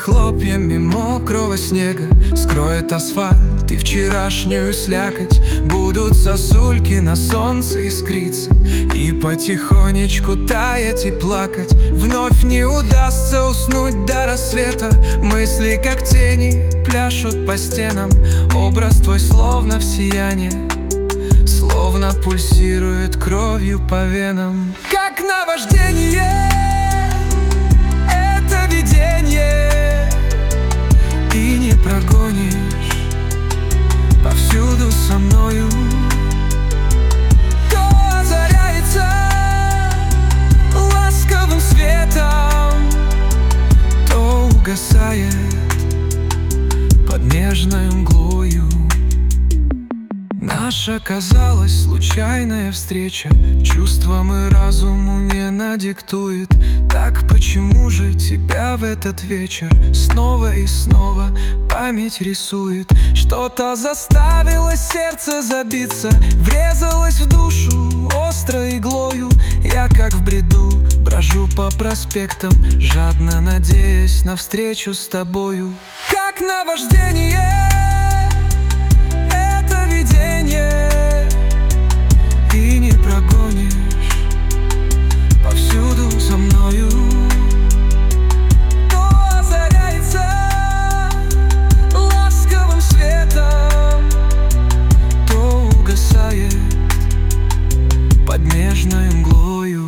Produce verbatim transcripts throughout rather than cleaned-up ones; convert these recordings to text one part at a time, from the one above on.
хлопьями мокрого снега скроет асфальт и вчерашнюю слякоть. Будут сосульки на солнце искриться и потихонечку таять и плакать. Вновь не удастся уснуть до рассвета. Мысли, как тени, пляшут по стенам. Образ твой словно в сиянии, словно пульсирует кровью по венам. Как наваждение это видение, и не прогонишь повсюду со мною. То озаряется ласковым светом, то угасает под нежной мглою. Наша казалась случайная встреча, чувствам и разуму не надиктует. Так почему же тебя в этот вечер снова и снова память рисует? Что-то заставило сердце забиться, врезалось в душу острой иглою. Я как в бреду брожу по проспектам, жадно надеясь на встречу с тобою. Как наваждение и не прогонишь повсюду со мною. То озаряется ласковым светом, то угасает под нежной мглою.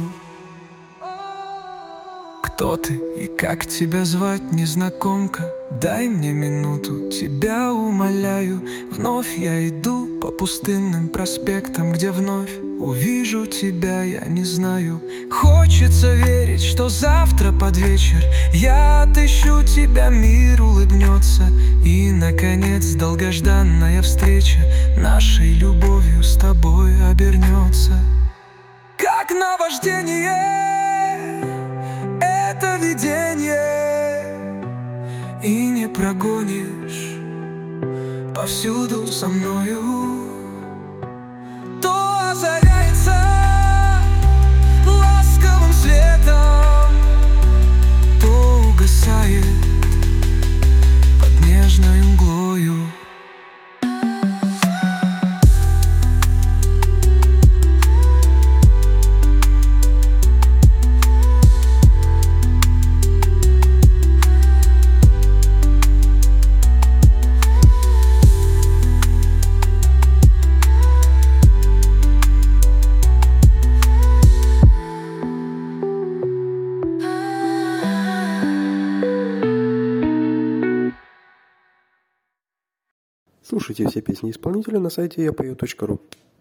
Кто ты и как тебя звать, незнакомка? Дай мне минуту, тебя умоляю. Вновь я иду по пустынным проспектам, где вновь увижу тебя, я не знаю. Хочется верить, что завтра под вечер я отыщу тебя, мир улыбнется, и, наконец, долгожданная встреча нашей любовью с тобой обернется. Как наваждение это видение, и не прогонишь повсюду со мною. То озаряется ласковым светом, то угасает под нежной мглою. Слушайте все песни исполнителя на сайте я пою точка ру.